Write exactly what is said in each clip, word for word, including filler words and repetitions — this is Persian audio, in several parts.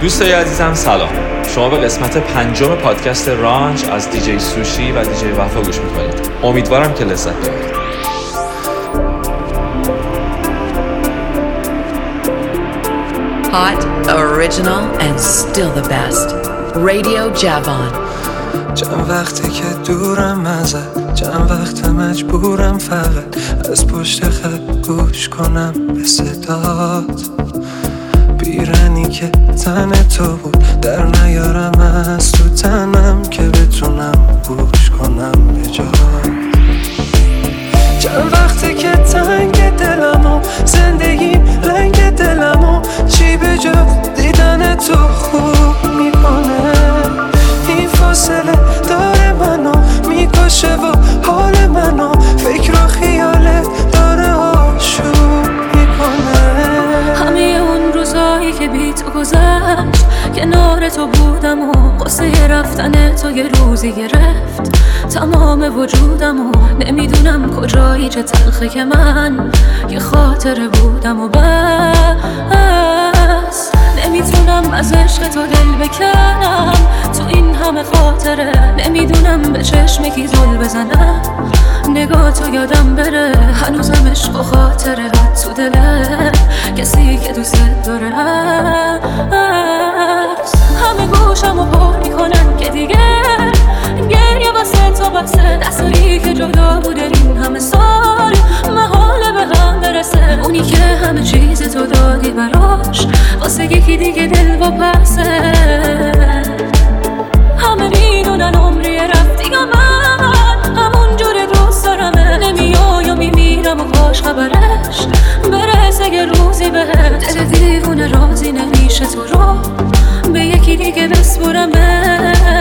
دوستای عزیزم سلام. شما به قسمت پنجم پادکست رانچ از دیجی سوشی و دیجی وفا گوش میکنید. امیدوارم که لذت ببرید. Hot, original and still the best. Radio Javon. چند وقته که دورم ازت، چند وقت مجبورم فقط از پشت خط گوش کنم به صدات. بیرنی که تن تو بود در نیارم از تو تنم که بتونم گوش کنم به جات. چند وقته که تنگ دلمو زندگیم رنگ دلمو چی به جا دیدن تو خوب میکنه. این فاصله داره منو میکشه و حال منو فکر و خیالت داره آشوب میکنه. همه اون روزایی که بی تو گذشت کنار تو بودم و قصه رفتن تو یه روزی گرفت تمام وجودم و نمیدونم کجایی چه تلخه که من یه خاطره بودم و بس نمیتونم از عشق تو دل بکنم تو این همه خاطره. نمیدونم به چشم کی زل بزنم نگاه تو یادم بره. هنوزم عشق و خاطره تو دله کسی که دوست داره هست. همه گوشم و پر میکنن که دیگه گریه واسه تو بسه. دستایی که جدا بوده این همه سال محاله به هم برسه. اونی که همه چیز تو دادی براش واسه یکی دیگه دل با پسه. همه میدونن عمری رفتی یا من همون جور دوست دارمه. نمیای و میمیرم و کاش خبرش برسه یه روزی بهت. دل دیوونه راضی نمیشه تو رو به یکی دیگه بسپرمه.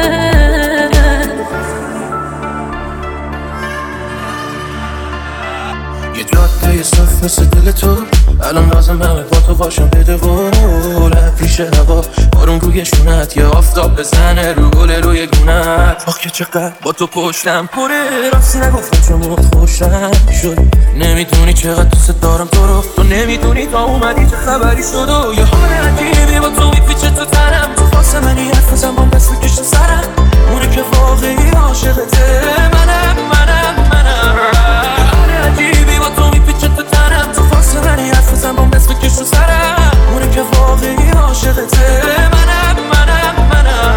یه جاده صف مثل دل تو الان لازم همه با تو باشم بده قول پیش هوا بارون روی شونت یه آفتاب بزنه رو گل روی گونت. آخ که چقدر با تو پشتم پره راستی نگفتم چون موت خوشم شد. نمیدونی چقدر دوست دارم تو رو تو نمیدونی تا اومدی چه خبری شد و یه حال عجیبی با تو میپیچه تو تنم. تو واسه منی حرف بزن با دست بکش تو سرم اونه که واقعی عاشقته. منم منم منم حال عجیبی با تو میپیچه تو تنم. تو واسه منی حرف بزن با دست بکش تو سرم اونه که واقعی عاشقته. منم منم منم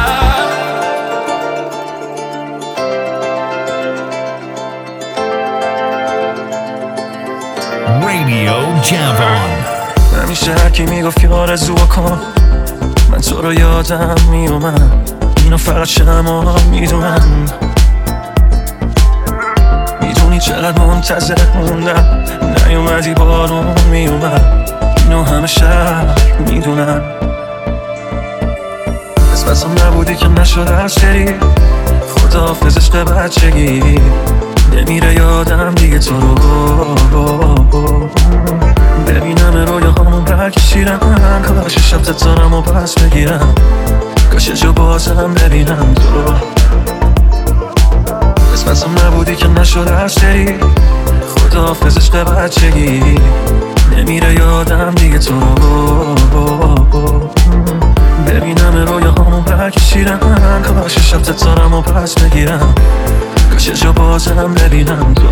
Radio Javon. همیشه هرکی میگفت که آرزو کن من تو رو یادم میومد. اینو فقط شما میدونم. میدونی چقدر منتظر موندم نیومدی بارون میومد. اینو همه شهر میدونم. قسمتم نبودی که نشد از شری خداحافظ عشق بچگی. نمیره یادم دیگه تو رو ببینم رویا همون برکشیرم. کاش شب تتارم و پس بگیرم کاش جو بازم ببینم تو. قسمتم نبودی که نشد از شری خداحافظ عشق بچگی. نمیره یادم دیگه تو ببینم رویا همون برکشیرم. کاش شب تتارم و پس بگیرم کاش جو بازم ببینم تو.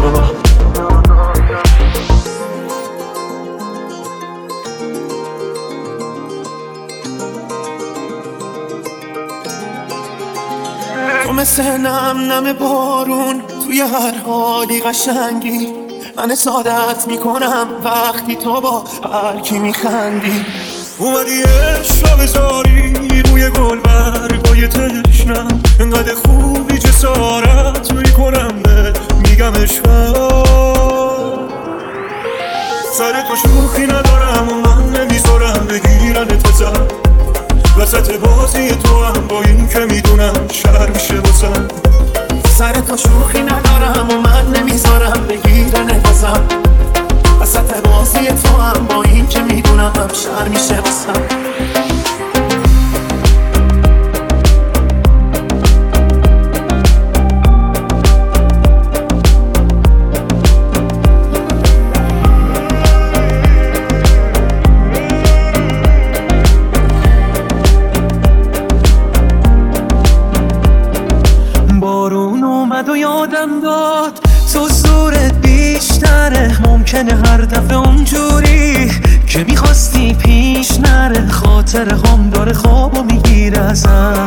تو مثل نم نم بارون توی هر حالی قشنگی. من سعادت میکنم وقتی تو با هر کی میخندی. اومدی عشق بذاری روی گل برگای تشنم. انقدر خوبی جسارت میکنم به میگم عشقم. سر تو شوخی ندارم و من نمیذارم بگیرن تزم. وسط بازی تو هم با این که میدونم شر میشه بسم. سر تو شوخی ندارم و من نمیذارم بگیرن تزم. وسط بازی تو هم با این که میدونم شر میشه بسم. هر دفعه اونجوری که میخواستی پیش نره، خاطر هم داره خوابو میگیره ازم.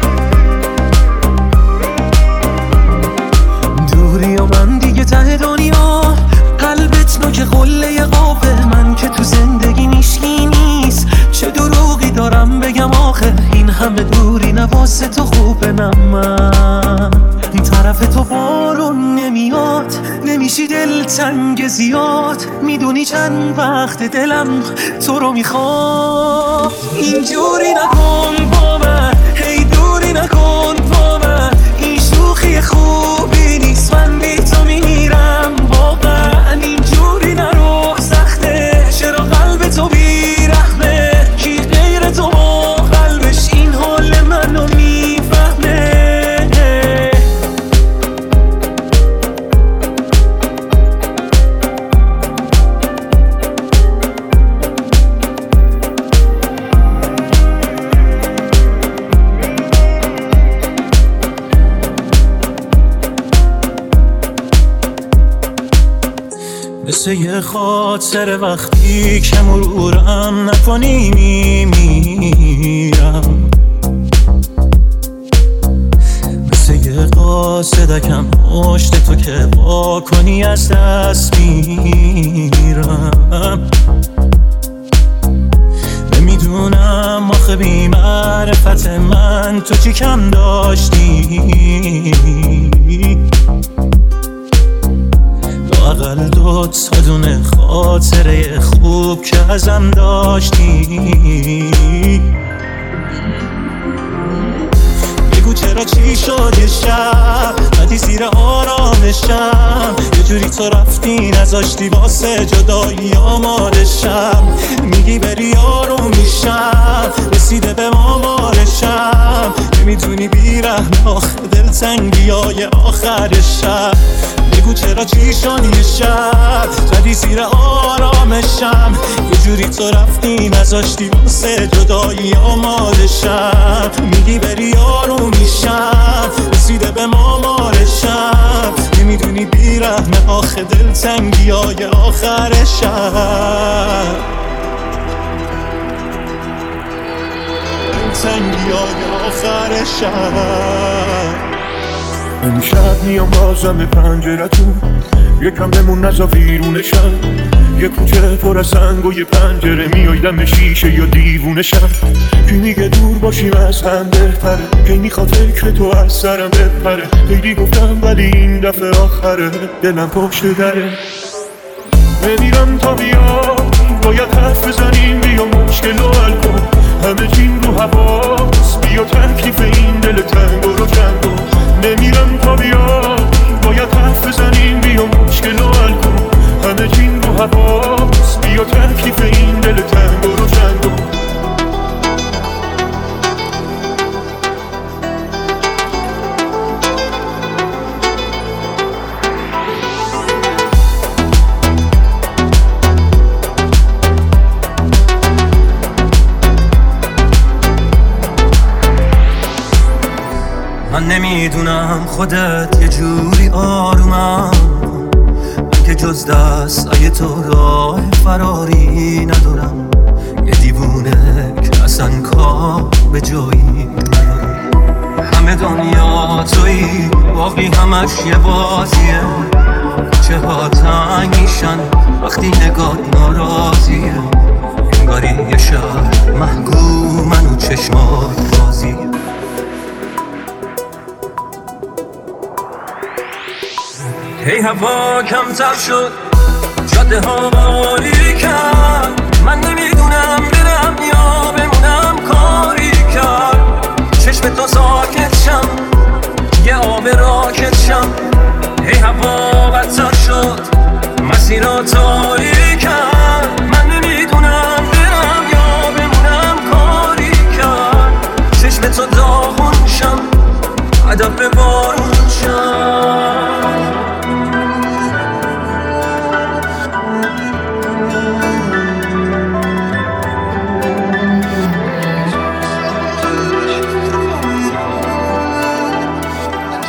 دوری و من دیگه ته دنیا، قلبت نوک قله قابه، من که تو زندگی میشکی نیست. چه دروغی دارم بگم آخه، این همه دوری نواسه تو خوبه. نه من طرف تو بارون نمیاد، نمیشی دلتنگ زیاد. میدونی چند وقت دلم تو رو میخواد. اینجوری نکن با من، هی دوری نکن با من. این شوخی خوبی نیست، من بی تو میمیرم واقعا. اینجوری نرو سخته، چرا قلب تو بیرحمه؟ کی غیر تو با قلبش این حال منو میفهمه؟ مثل یه خاطر وقتی که مرورم نکنی میمیرم، مثل یه قاصدکم پشت تو که با کنی از دست میرم. نمیدونم آخه بی معرفت من تو چی کم داشتی، اقل دو تا دونه خاطره خوب که ازم داشتی. بگو چرا چی شد یه شب بدی زیر آرامشم، یه جوری تو رفتی نذاشتی واسه جدایی آمادشم. میگی بری آروم میشم، رسیده به مامارشم. نمیدونی بیرحم آخه دلتنگی های آخر شب. بگو چرا چی شد یه شب زدی زیر آرامشم، یه جوری تو رفتی نذاشتی واسه جدایی آمادشم. میگی بری آروم میشم، رسیده به مامارشم. نمیدونی بیرحم آخه دلتنگی های آخر شب، دلتنگی های آخر شب. امشب میام بازم به پنجرتون، یکم بمون نزا ویرونشم. یه کوچه پر از سنگ و یه پنجره، میای دم شیشه یا دیوونشم. کی میگه دور باشیم از هم بهتره، کی میخواد فکر تو از سرم بپره. خیلی گفتم ولی این دفعه آخره، دلم پشت دره. نمیرم تا بیا، باید حرف بزنیم، بیا مشکل رو حل کن. همه چین رو حواس، بیا تکلیف این دل تنگ رو چند کن. نمیرم تا بیا، باید حرف بزنیم، بیا مشکل رو حل کن. همه چین رو حواس، بیا تکلیف این دل تنگ رو چند کن. من نمیدونم خودت یه جوری آرومم، من که جز دستای تو راه فراری ندارم. یه دیوونه که اصلا کار به جایی ندارم. همه دنیا تویی، باقی همش یه بازیه. چه ها تنگ میشن وقتی نگاه ناراضیه. انگاری یه شهر محکومن و چشمات بازیه. هی هوا کمتر شد، جاده ها باریکن. من نمیدونم برم یا بمونم، کاری کرد چشم تو ساکت شم، یه آب راکت شم. هی هوا بدتر شد، مسیرها تاریکن. من نمیدونم برم یا بمونم، کاری کرد چشم تو داغون شم، هدف به بارون شم.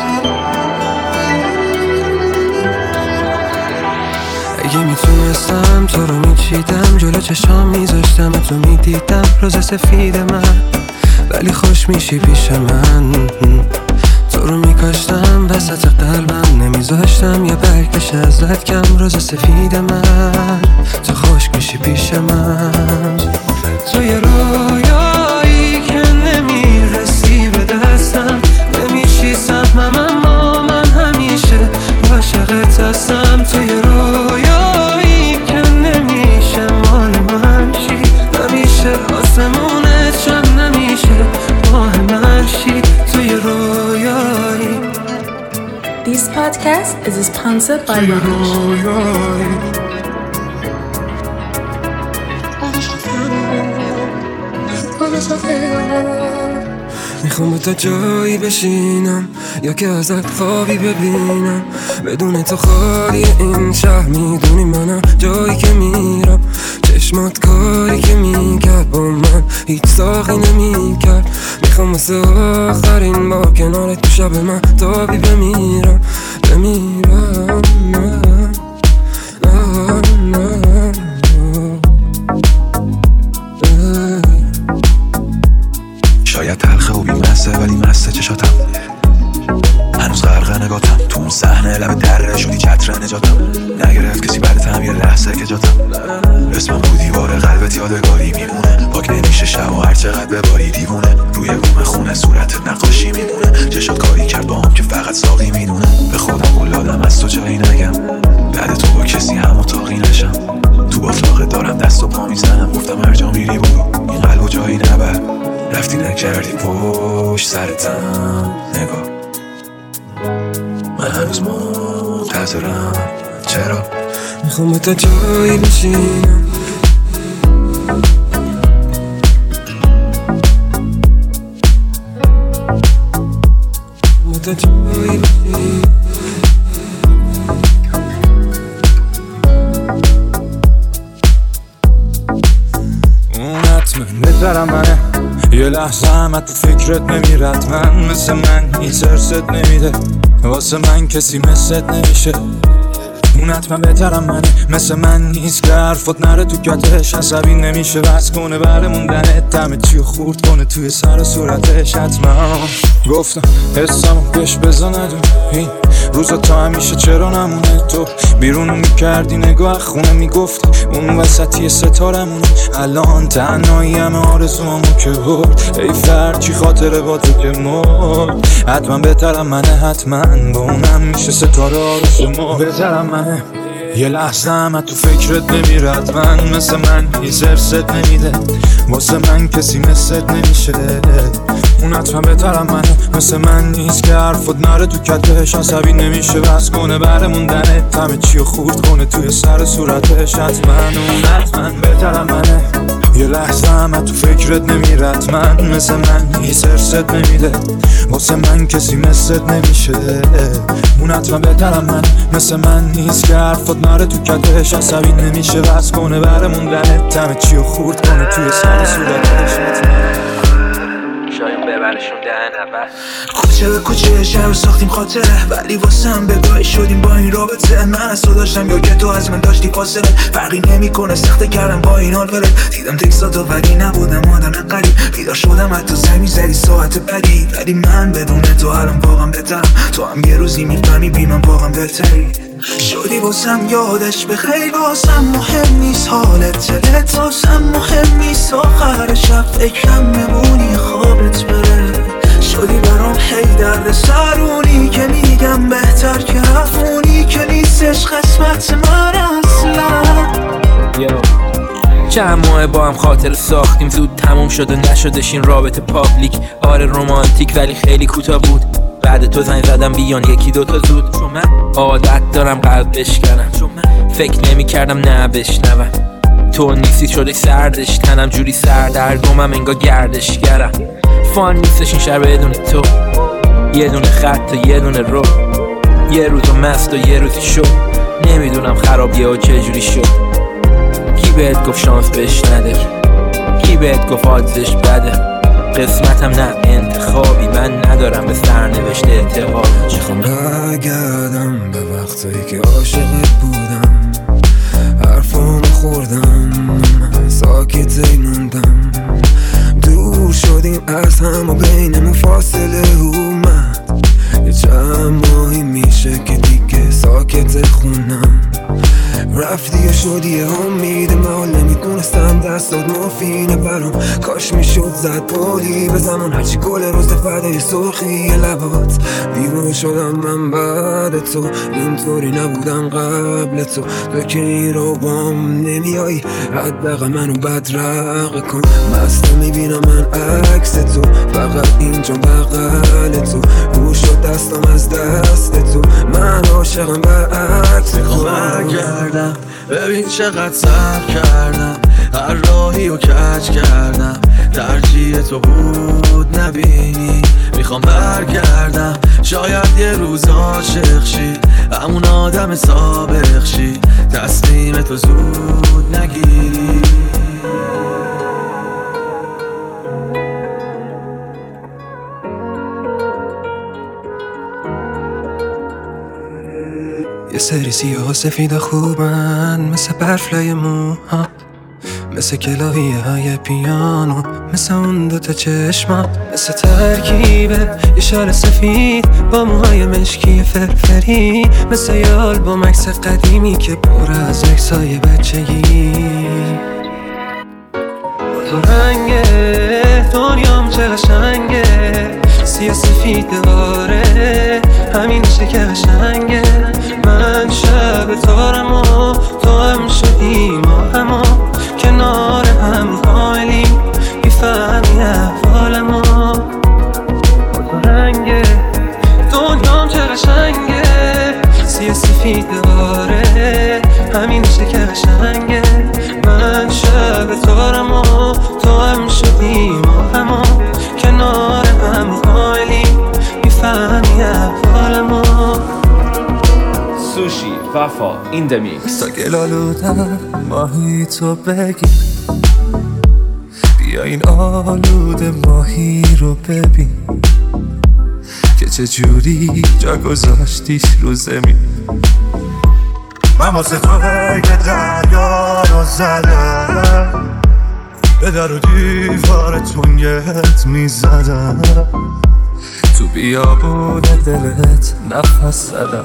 اگه میتونستم تو رو میچیدم، جلو چشام میذاشتم تو میدیدم روز سفید من، ولی خوش میشی پیش من. تو رو میکاشتم وسط قلبم، نمیذاشتم یه برکش ازت کم روز سفید من. تو خوش میشی پیش من، تو یه رویایی که نمیرسی به دستم، نمیشی سهمم اما من همیشه عاشقت هستم. تو یه رویایی که نمیشه مال من شی، نمیشه آسمونت شد، نمیشه ماه من شی. تو یه رویایی. This podcast is sponsored by Ranch. میخوام با تو جایی بشینم یا که ازت خوابی ببینم، بدون تو خالی این شهر. میدونی منم جایی که میرم، چشمات کاری که میکرد با من هیچ ساقی نمیکرد. میخوام واسه آخرین با کنارت تو شب من تابی بمیرم بمیرم نه نه نه. شاید تلخه و بیمسته ولی مسته چشاتم، هنوز غرق نگاتم تو اون صحنه لب دره شدی چتر نجاتم. نگرفت کسی بعدتم یه لحظه که جاتم، اسمم رو دیوار قلبت یادگاری میمونه. پاک نمیشه شب و هر چقدر بباری دیوونه، روی بوم خونه صورتت نقاشی میمونه. چشات کاری کرد با هم که فقط ساقی میدونه. به خودم قولادم از تو جایی نگم، بعد تو با کسی هم اتاقی نشم. تو باطلاقه دارم دست و پا میزنم، گفتم هر جا میری برو این قلب و جایی نبر. رفتی نکردی پشت سرتم نگاه، من هنوز منتظرم. چرا؟ میخوام با تو جایی بشینم، با تو جایی بشینم. اون حتمه بهترم منه، یه لحظه هم تو فکرت نمیرد من. مثل من هیچ ارست نمیده، واسه من کسی مثلت نمیشه. اون حتما بهترم منه، مثل من نیست که حرفات نره تو کتش. عصبی نمیشه بس کنه بره موندنت، دمه چیو خورد کنه توی سر صورتش. حتما گفتم حسامو پیش بزا ندون، این روزا تا همیشه چرا نمونه. تو بیرونو میکردی نگاه خونه میگفتی اون وسطی ستارمونه. الان تنهایی همه آرزوامو که برد، ای فرد چی خاطره با تو که مرد. حتما بهترم منه، حتما با اونم میشه ستاره آرزومو. بهترم منه، یه لحظه هم تو فکرت نمیرد من. مثل من هیچ ارست نمیده، واسه من کسی مثلت نمیشه. اون حتما بهترم منه، مثل من نیست که حرفت نره تو کتش. عصبی نمیشه بس کنه بره موندنه، همه چیو خورد کنه توی سر صورتش. حتما اون حتما بهترم منه، یه لحظه هم تو فکرت نمیرد من. مثل من هیچ ارست نمیده، واسه من کسی مثلت نمیشه. اون حتما بهترم من، مثل من نیست که حرفت نره تو کتش. عصبی نمیشه بس کنه بره موندنه، همه چیو خورد کنه توی سر صورتش. شاید ببرشون دهن اول کوچه به کوچه شهر رو ساختیم خاطره، ولی واسه هم بگاهی شدیم با این رابطه. من از تو داشتم یا که تو از من داشتی فاصله، فرقی نمی کنه سخته کردم با این حال بره. دیدم تکساتو ولی نبودم آدم قریب، بیدار شدم حتی زمین زدی ساعت بدی. ولی من بدون تو الان واقعا بهترم، تو هم یه روزی میفهمی بی من واقعا بهتری شدی. واسم یادش به خیلی واسم مهم نیست حالت دلت، واسم مهم نیست آخر شب فکرم میمونی خوابت بره. شدی برام هی درد سرونی که میگم بهتر که رفونی، که نیستش قسمت من اصلا. چند ماه با هم خاطر ساختیم، زود تموم شد و نشدش این رابطه پابلیک. آره رومانتیک ولی خیلی کوتاه بود، بعد تو زنگ زدم بیان یکی دوتا زود. چون من عادت دارم قلب بشکنم، چون من فکر نمی کردم نه بشنوم. تو نیستی شده سردش تنم جوری سردرگمم انگار گردشگرم. فان نیستش این شهر بدون تو، یه دونه خط و یه دونه رو، یه روزو مست و یه روزی شو. نمیدونم خرابیه و چه جوری شد. کی بهت گفت شانس بهش نده، کی بهت گفت آدزش بده. قسمتم نه انتخابی، من ندارم به سرنوشت اعتقاد. میخوام برگردم به وقتایی که عاشقت بودم، حرفامو دیده محال نمیدونستم دستات مفینه برام. کاش میشد زد پولی به زمان هرچی گل روز فردای سرخی لبات. دیوونه شدم من بعد تو، اینطوری نبودم قبل تو. تو که این رو بام نمیایی حداقل منو بدرق کن. مسته میبینم من عکس تو، فقط اینجا بغل تو. گوش شد دستم از دست تو، من عاشقم برعکس تو. برگردم ببین چقدر صبر کردم، هر راهی رو کج کردم. ترجیح تو بود نبینی، میخوام برگردم. شاید یه روز عاشق شی، همون آدم سابق شی. تصمیم تو زود نگیری. یه سری سیاه و سفید خوبن، مثل برف لای موها، مثل کلاهیه های پیانو، مثل اون دوتا چشما، مثل ترکیبه یه شال سفید با موهای مشکی فرفری، مثل یه آلبوم عکس قدیمی که پر از عکسای بچگی. تو رنگه دنیام چه قشنگه، سیاه سفید دواره همینشه که قشنگه. من شب تارم و تو هم شدی ما همو، کنار هم حالیم میفهمی احوالمو. تو رنگه دنیام چه قشنگه، سیاه سفید دواره همینشه که قشنگه. من شب تارم و تو هم شدی ما همو، کنار هم حالیم میفهمی احوالمو. سوشی وفا این دمیکس. تا گلالودم ماهی تو بگی، بیا این آلوده ماهی رو ببین که چجوری جا گذاشتیش رو زمین. من واسه تو که دریا رو زدم، به در و دیوار تنگت میزدم، تو بیابون دلت نفس زدم.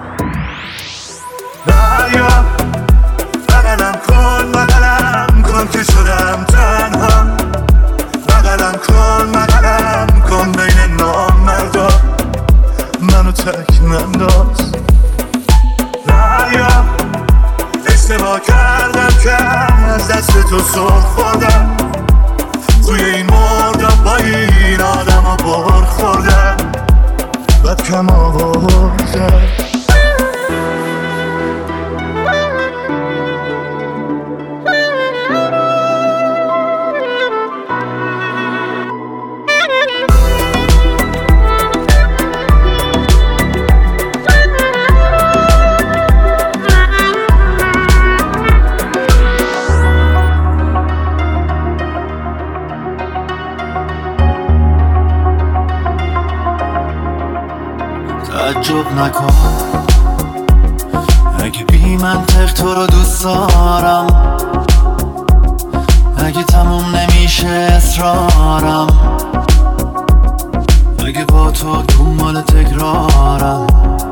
دریا بغلم کن بغلم کن که شدم تنها، بغلم کن بغلم کن بین نامردا، منو تک ننداز. دریا اشتباه کردم که از دست تو سر خوردم، توی این مردم با این آدم ها بر خوردم، بد کم آوردم. تعجب نکن اگه بی منطق تو رو دوست دارم، اگه تموم نمیشه اصرارم، اگه با تو دنبال تکرارم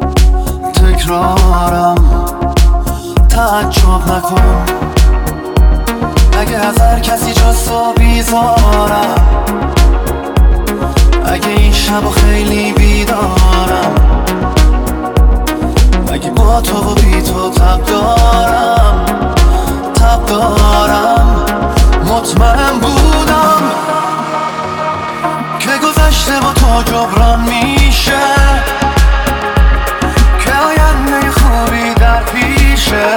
تکرارم. تعجب نکن اگه از هر کسی جز تو بیزارم، اگه این شب خیلی بیدارم، اگه با تو و بی تو تب دارم تب دارم. مطمئن بودم که گذشته با تو جبران میشه، که آینده خوبی در پیشه،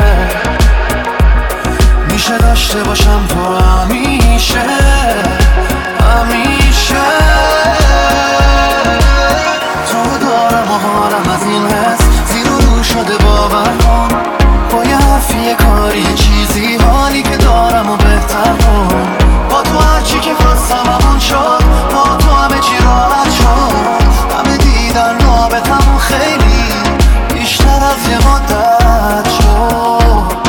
میشه داشته باشم تو همیشه همیشه. تو دارم و حالم از این حس زیر و رو شده، باور کن با یه حرفی یه کاری یه چیزی حالی که دارم و بهتر کن. با تو هرچی که خواستم همون شد، با تو همه چی راحت شد، همه دیدن رابطمون خیلی بیشتر از یه مدت شد.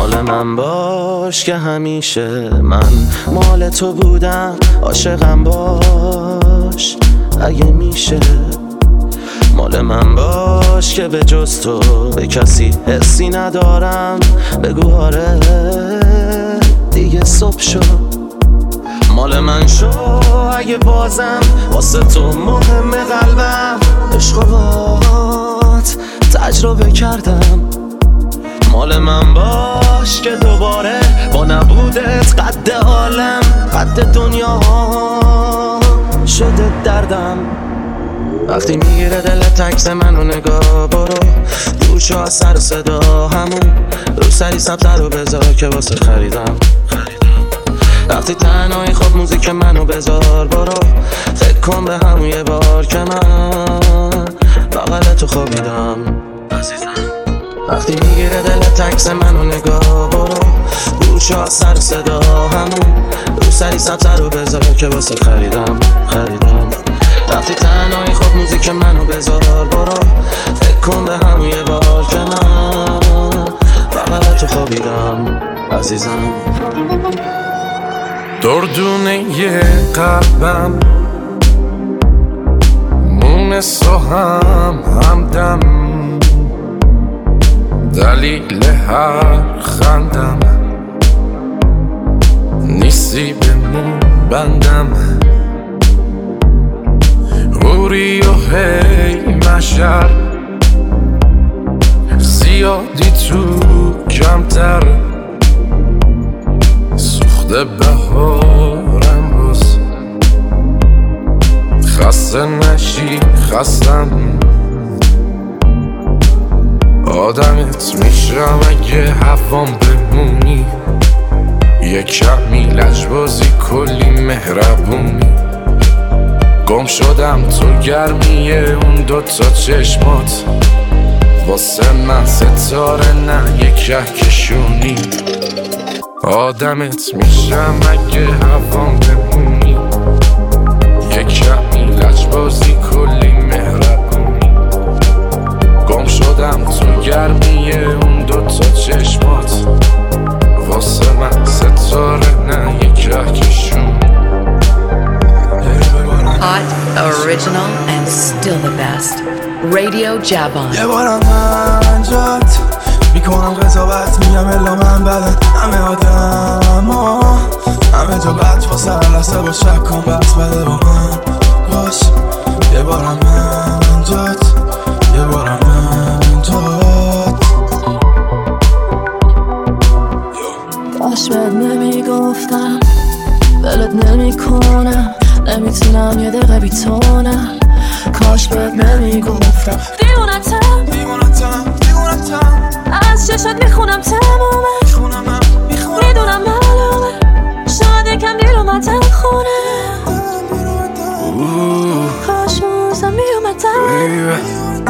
مال من باش که همیشه من مال تو بودم، عاشقم باش اگه میشه. مال من باش که به جز تو به کسی حسی ندارم، بگو آره دیگه صبح شد. مال من شو اگه بازم واسه تو مهم قلبم، عشق و باهات تجربه کردم. مال من باش که دوباره با نبودت قد عالم قد دنیا شده دردم. وقتی میگیره دلت عکس منو نگاه برو، گوشو از سر و صدا همون رو سری سبتر رو بذار که واسه خریدم. وقتی تنهایی خود موزیک منو بذار برو، فکر کن به همون یه بار که من بغل تو خوابیدم عزیزم. وقتی میگیره دلت عکس منو نگاه برو، گوشو از سر صدا همون رو سری سبتر رو بذار که واسه خریدم خریدم. وقتی تنهایی خود موزیک منو بذار برو، فکر کن به همون یه بار که من بغل تو خوابیدم عزیزم. دردونه یه قلبم مونس و هم همدم، دلیل هر خندم نیستی به مون بندم. غوری و هی مشر زیادی تو کمتر، سوخته بهارم باز خسته نشی خستم. آدمت میشم اگه هوام بمونی، یه کمی لجبازی کلی مهربونی. گم شدم تو گرمی اون دوتا چشمات، واسه من ستاره نه یه کهکشونی. آدمت میشم اگه هوام بمونی، یه کمی لجبازی کلی مهربونی. گم شدم تو گرمی اون دوتا چشمات، واسه من ستاره نه یه کهکشونی. Hot, original, and still the best. Radio Javon. یه بارم من جات میکنم قضاوت، میگم الا من بدن همه آدم ها همه جا بد واسه هر لحظه با شک کن بس بده با من باش. یه بارم من جات یه بارم من جات. کاش بهت نمیگفتم ولت نمیکنم، نمیتونم یه دقیقه بی تو نه. کاش بهت نمیگفتم دیوونتم دیوونتم دیوونتم، از چشات میخونم تمومه، میدونم معلومه شاید یکم دیر اومدم خونه. کاش موزم میومدم،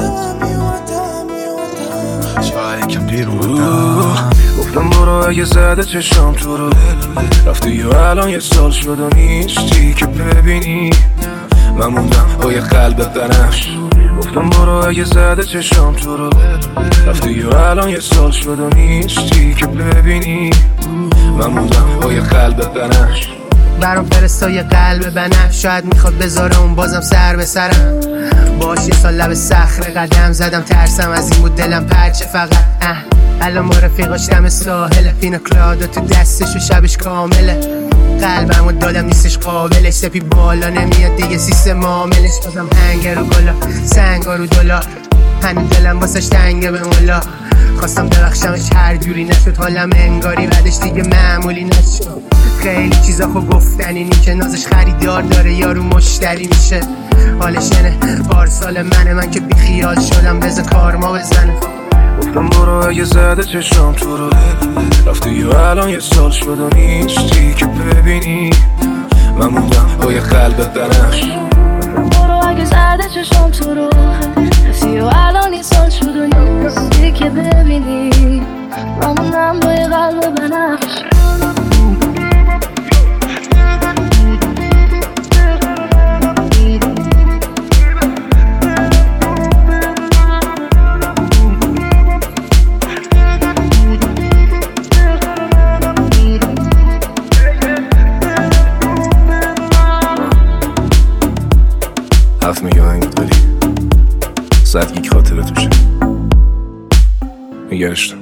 شاید یکم دیر اومدم. گفتم برو اگه زده چشم تو رو، رفتی و الان یه سال شد و نیستی که ببینی. من موندم با یه قلب بنفش. گفتم برو اگه زده چشم تو رو، رفتی و الان یه سال شد و نیستی که ببینی. من موندم با یه قلب بنفش. برام فرستا یه قلب بنفش، شاید میخواد بذاره اون بازم سر به سرم. باش یه سال لب صخره قدم زدم، ترسم از این بود دلم پرچه فقط. اه الان ما رفیقاش دم ساحل، پینا کلادا تو دستش و شبش کامله. قلبمو دادم نیستش قابلش، سپی بالا نمیاد دیگه سیستم معاملش. بازم هنگر و گلا سنگا رو دلار، هنو دلم واسش تنگه به مولا. خواستم ببخشمش هر جوری نشد، حالم انگاری بعدش دیگه معمولی نشد. خیلی چیزا خو گفتنی نی که نازش خریدار داره یارو مشتری میشه. حالش اینه پارسال منه من که بی خیال شدم، بذار کارما بزنه. گفتم برو اگه زده چشم تو رو، رفتی و الان یه سال شد و نیستی که ببینی. من موندم با یه قلب بنفش. برو اگه زده چشم تو رو، رفتی و الان یه سال شد و نیستی که ببینی. من موندم با یه قلب بنفش. صد گیگ خاطره توشه. نگرش دار.